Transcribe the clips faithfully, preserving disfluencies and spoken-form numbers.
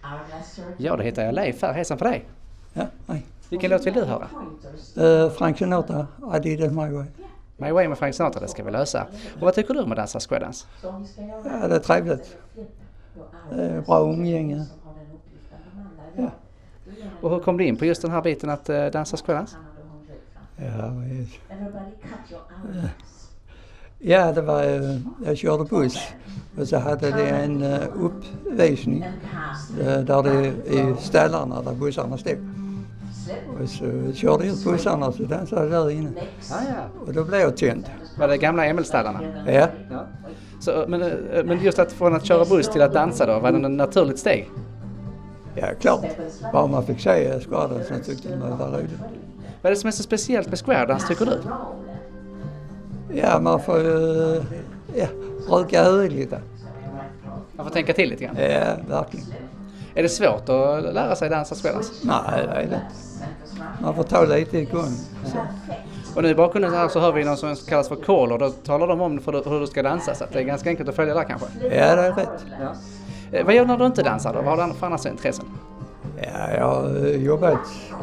Ja, då hittar jag Leif här. Hejsan för dig. Ja, nej. Vilken låt vill du höra? Uh, Frank Sinatra, I did it my way. My way med Frank Sinatra, det ska vi lösa. Och vad tycker du om att dansa squaredance? Ja, det är trevligt. Det är bra umgänge. Ja. Och hur kom du in på just den här biten att uh, dansa squaredance? Ja, men, ja, det var, jag körde buss och så hade det en uh, uppvisning uh, där det är ställarna där bussarna stod. Och så körde jag bussarna så dansade där inne. Ah, ja. Och då blev jag tänd. Var det gamla Emil-ställarna? Ja. Ja. Så, men, men just att från att köra buss till att dansa då, var det en naturligt steg? Ja, klart. Bara man fick se skadan så tyckte jag det var roligt. Vad är det som är så speciellt med squaredance tycker du? Ja, man får ju ja, röka huvudet lite. Man får tänka till lite grann. Ja, verkligen. Är det svårt att lära sig dansa squaredance? Nej, det är det. Man får ta lite i gång. Och nu i bakgrunden här så hör vi någon som kallas för call och då talar de om för hur du ska dansa så att det är ganska enkelt att följa där kanske. Ja, det är rätt. Ja. Eh, vad gör du när du inte dansar då? Vad har du för annars intressen? Ja, jag har jobbat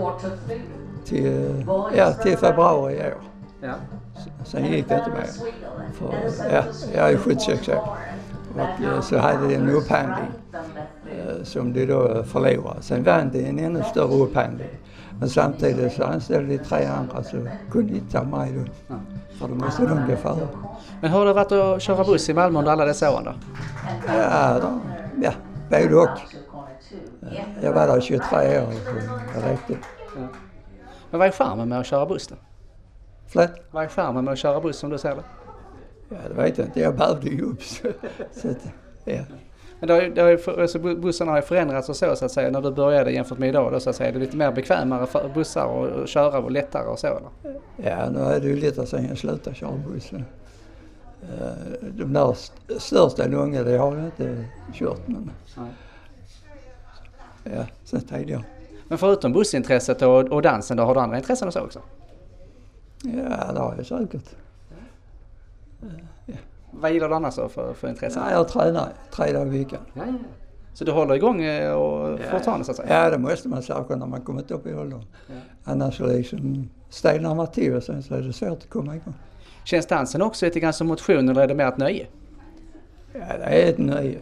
till, ja, till februari i år. Ja. Sen gick det inte mer. För, ja, jag är sjuttiosex år. Och så hade det en upphandling som de då förlorade. Sen vann det en ännu större upphandling. Men samtidigt så anställde de tre andra så kunde inte ta mig då. Ja. För då måste de gå före. Men hur har det varit att köra buss i Malmö under alla dessa åren då? Ja, då, ja, både och. Jag var där tjugotre år och det räckte. Ja. Men vad är charmen med att köra buss då? Förlåt? Vad är charmen med att köra buss som du ser det? Ja, det vet jag inte. Jag behövde ju upp. Så, så att, ja. Men det har, det har ju, alltså bussarna har ju förändrats och så, så att säga. När du började jämfört med idag då, så att säga. Är det lite mer bekvämare för bussar och, och köra och lättare och så eller? Ja, nu är det ju lättare sen jag slutade köra bussen. De där st- största långa, det har jag inte kört. Men Nej. Ja, sen tidigare. Men förutom bussintresset och, och dansen då, har du andra intressen och så också? Ja, det har jag säkert. Ja. Vad gillar du annars då för, för intressen? Ja, jag tränar tre dagar i veckan. Ja, ja. Så du håller igång och ja. fortfarande så att säga? Ja, det måste man säga när man kommit upp i åldern. Ja. Annars så liksom stelnar man till och sen så är det svårt att komma igång. Känns dansen också lite grann som motion eller är det mer ett nöje? Ja, det är ett nöje.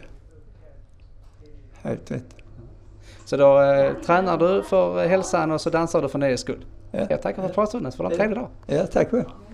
Helt rätt. Så då eh, tränar du för hälsan och så dansar du för nöjes skull? Ja. Jag tackar för pratstunden, för en trevlig dag. Ja, tack själv.